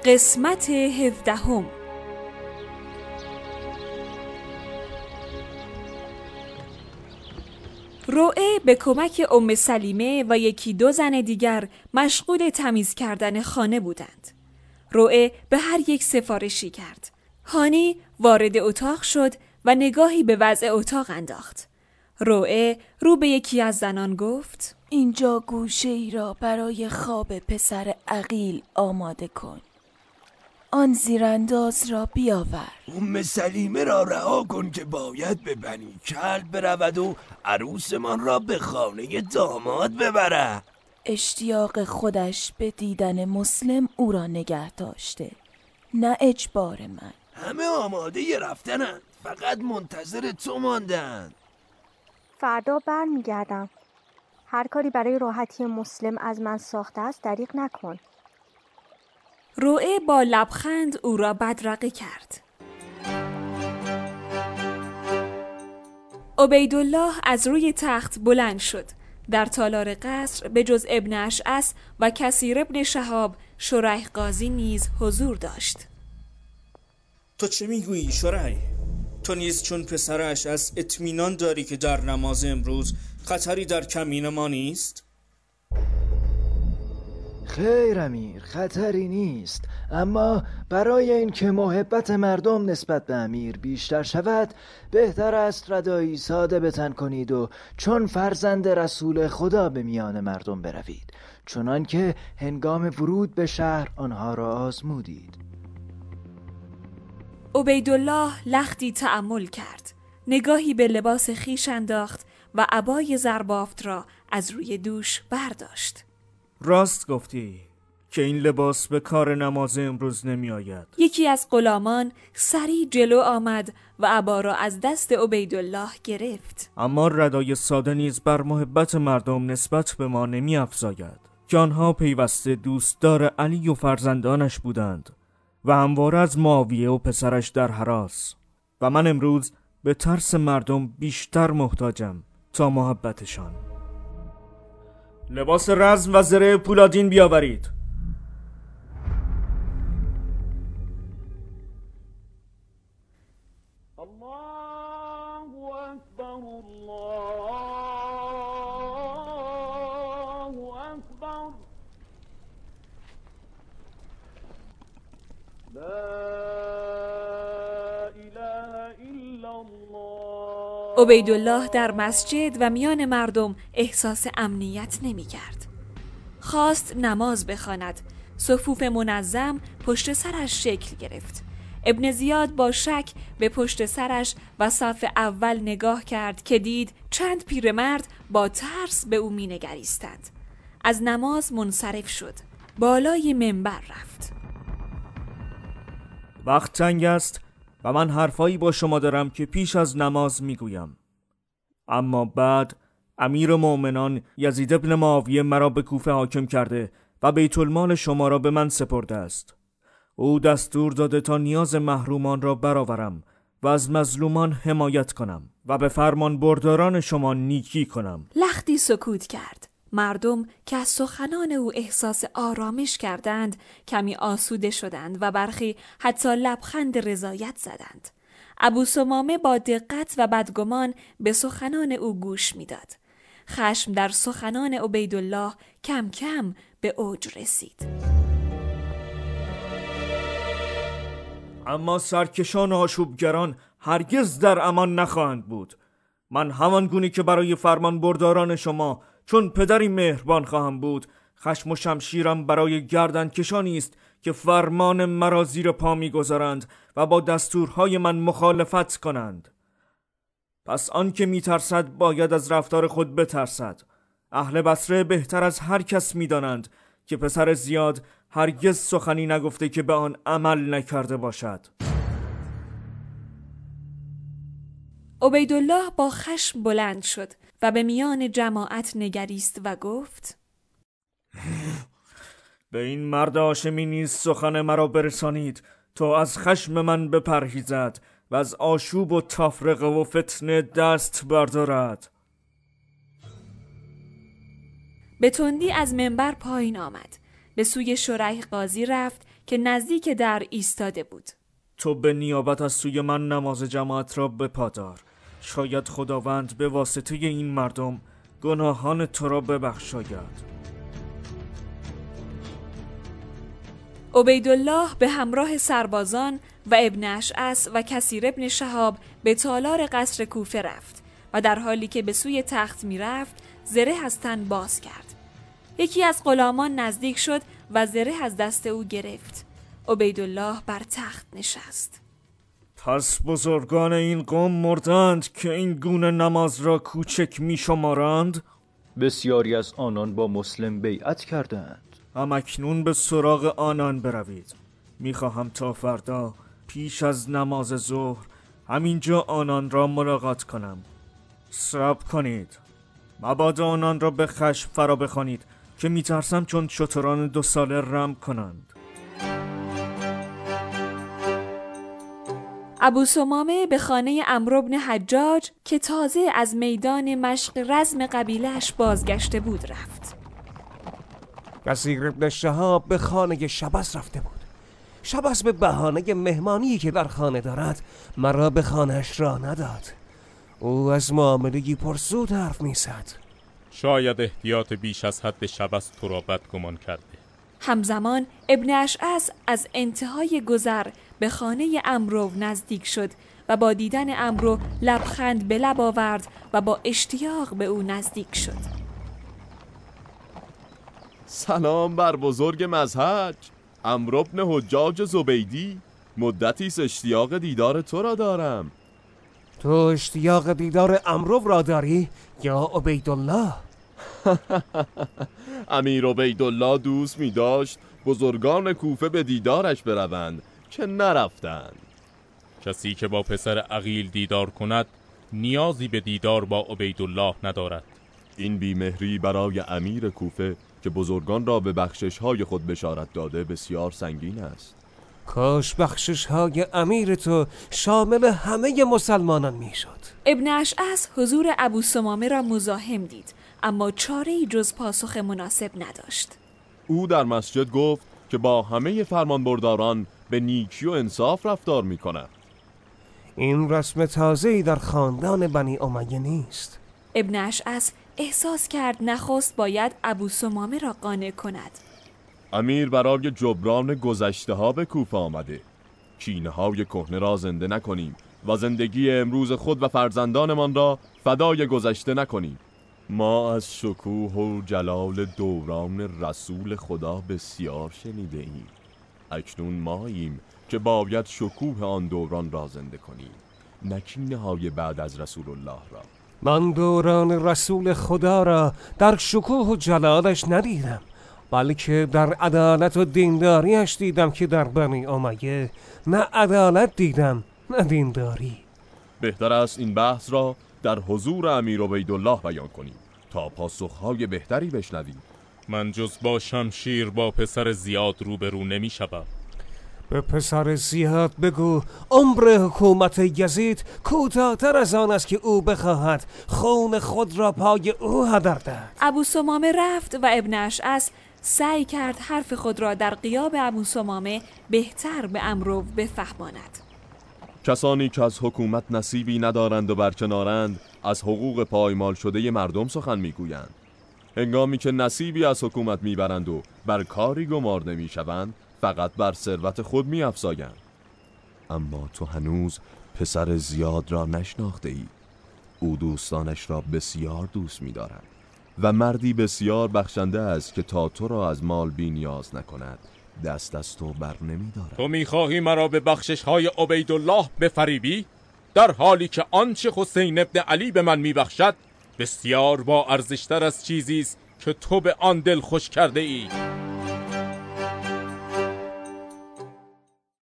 قسمت 17. روعه به کمک ام سلیمه و یکی دو زن دیگر مشغول تمیز کردن خانه بودند. روعه به هر یک سفارشی کرد. هانی وارد اتاق شد و نگاهی به وضع اتاق انداخت. روعه رو به یکی از زنان گفت: اینجا گوشه ای را برای خواب پسر عقیل آماده کن. آن زیرانداز را بیاور. ام سلیمه را رها کن که باید به بنی کلب برود و عروسمان را به خانه داماد ببرد. اشتیاق خودش به دیدن مسلم او را نگه داشته، نه اجبار من. همه آماده رفتنند، فقط منتظر تو ماندند. فردا برمیگردم. هر کاری برای راحتی مسلم از من ساخته است دریغ نکن. روعه با لبخند او را بدرقه کرد. عبیدالله از روی تخت بلند شد. در تالار قصر به جز ابن اشعث و کثیر ابن شهاب، شریح قاضی نیز حضور داشت. تو چه میگویی شریح؟ تو نیز چون پسر اشعث اطمینان داری که در نماز امروز خطری در کمین ما نیست؟ خیر امیر، خطری نیست، اما برای اینکه محبت مردم نسبت به امیر بیشتر شود بهتر است ردایی ساده به تن کنید و چون فرزند رسول خدا به میان مردم بروید، چنان که هنگام ورود به شهر آنها را آزمودید. عبیدالله لختی تأمل کرد. نگاهی به لباس خیش انداخت و عبای زربافت را از روی دوش برداشت. راست گفتی که این لباس به کار نماز امروز نمی آید. یکی از غلامان سریع جلو آمد و عبا را از دست عبیدالله گرفت. اما ردای ساده نیز بر محبت مردم نسبت به ما نمی افزاید که آنها پیوسته دوستدار علی و فرزندانش بودند و همواره از معاویه و پسرش در هراس، و من امروز به ترس مردم بیشتر محتاجم تا محبتشان. لباس رزم و زره پولادین بیاورید. الله اکبر، الله اکبر، لا اله الا الله. عبیدالله در مسجد و میان مردم احساس امنیت نمی کرد. خواست نماز بخواند. صفوف منظم پشت سرش شکل گرفت. ابن زیاد با شک به پشت سرش و صف اول نگاه کرد که دید چند پیرمرد با ترس به او می نگریستند. از نماز منصرف شد. بالای منبر رفت. وقت تنگ است و من حرفایی با شما دارم که پیش از نماز میگویم. اما بعد امیر مومنان یزید ابن معاویه مرا به کوفه حاکم کرده و بیت المال شما را به من سپرده است. او دستور داده تا نیاز محرومان را برآورم و از مظلومان حمایت کنم و به فرمان برداران شما نیکی کنم. لختی سکوت کرد. مردم که از سخنان او احساس آرامش کردند کمی آسوده شدند و برخی حتی لبخند رضایت زدند. ابو ثمامه با دقت و بدگمان به سخنان او گوش میداد. خشم در سخنان عبیدالله کم کم به اوج رسید. اما سرکشان و آشوبگران هرگز در امان نخواهند بود. من همان گونه که برای فرمان برداران شما چون پدری مهربان خواهم بود، خشم و شمشیرم برای گردن کشانی است که فرمان مرا زیر پا می‌گذارند و با دستورهای من مخالفت کنند. پس آن که می‌ترسد باید از رفتار خود بترسد. اهل بصره بهتر از هر کس می‌دانند که پسر زیاد هرگز سخنی نگفته که به آن عمل نکرده باشد. عبیدالله با خشم بلند شد و به میان جماعت نگریست و گفت: به این مرد هاشمی نیز سخن مرا برسانید تا از خشم من بپرهیزد و از آشوب و تفرقه و فتنه دست بردارد. به تندی از منبر پایین آمد. به سوی شریح قاضی رفت که نزدیک در ایستاده بود. تو به نیابت از سوی من نماز جماعت را بپادار. شاید خداوند به واسطه این مردم گناهان تو را ببخشاید. عبیدالله به همراه سربازان و ابن اشعث و کثیر ابن شهاب به تالار قصر کوفه رفت و در حالی که به سوی تخت می رفت زره از تن باز کرد. یکی از غلامان نزدیک شد و زره از دست او گرفت. عبیدالله بر تخت نشست. پس بزرگان این قوم مردند که این گونه نماز را کوچک می شمارند؟ بسیاری از آنان با مسلم بیعت کردند. همکنون به سراغ آنان بروید. میخواهم تا فردا پیش از نماز ظهر همینجا آنان را ملاقات کنم. صبر کنید. مبادا آنان را به خشم فرا بخوانید که میترسم چون شتران 2 ساله رم کنند. ابو ثمامه به خانه عمرو بن حجاج که تازه از میدان مشق رزم قبیله‌اش بازگشته بود رفت. کثیر ابن شهاب به خانه شبس رفته بود. شبس به بهانه مهمانی که در خانه دارد مرا به خانه‌اش را نداد. او از معامله‌ای پرسود حرف می‌زد. شاید احتیاط بیش از حد شبس تو را بدگمان کرده. همزمان ابن اشعث از انتهای گذر به خانه عمرو نزدیک شد و با دیدن عمرو لبخند به لب آورد و با اشتیاق به او نزدیک شد. سلام بر بزرگ مزحج، عمرو بن حجاج زبیدی. مدتی است اشتیاق دیدار تو را دارم. تو اشتیاق دیدار عمرو را داری یا عبیدالله؟ امیر عبیدالله دوست می داشت بزرگان کوفه به دیدارش بروند که نرفتند. کسی که با پسر عقیل دیدار کند نیازی به دیدار با عبیدالله ندارد. این بیمهری برای امیر کوفه که بزرگان را به بخشش‌های خود بشارت داده بسیار سنگین است. کاش بخشش‌های امیر تو شامل همه مسلمانان میشد. ابن اشعث حضور ابو ثمامه را مزاحم دید، اما چاره‌ای جز پاسخ مناسب نداشت. او در مسجد گفت که با همه فرمانبرداران به نیکی و انصاف رفتار می‌کند. این رسم تازه‌ای در خاندان بنی امیه نیست. ابن اشعث احساس کرد نخست باید ابو ثمامه را قانع کند. امیر برای جبران گذشته ها به کوفه آمده. کینه های کهنه را زنده نکنیم و زندگی امروز خود و فرزندانمان را فدای گذشته نکنیم. ما از شکوه و جلال دوران رسول خدا بسیار شنیده ایم. اکنون ماییم که باید شکوه آن دوران را زنده کنیم، نه کینه های بعد از رسول الله را. من دوران رسول خدا را در شکوه و جلالش ندیدم، بلکه در عدالت و دینداریش دیدم که در بنی امیه نه عدالت دیدم نه دینداری. بهتر است این بحث را در حضور امیر عبیدالله بیان کنیم تا پاسخهای بهتری بشنویم. من جز با شمشیر با پسر زیاد روبرو نمی شدم. به پسر زیاد بگو عمر حکومت یزید کوتاه‌تر از آن است که او بخواهد خون خود را پای او هدر دهد. ابو ثمامه رفت و ابن اشعث سعی کرد حرف خود را در غیاب ابو ثمامه بهتر به عمرو بفهماند. کسانی که از حکومت نصیبی ندارند و برکنارند از حقوق پایمال شده مردم سخن میگویند. هنگامی که نصیبی از حکومت میبرند و بر کاری گمار نمیشوند فقط بر ثروت خود می‌افزایند. اما تو هنوز پسر زیاد را نشناخته ای. او دوستانش را بسیار دوست می‌دارد و مردی بسیار بخشنده است که تا تو را از مال بی نیاز نکند دست از تو بر نمی‌دارد. تو می‌خواهی مرا به بخشش‌های عبیدالله بفریبی؟ در حالی که آنچه حسین ابن علی به من می‌بخشد بسیار با ارزش‌تر از چیزی است که تو به آن دل خوش کرده ای.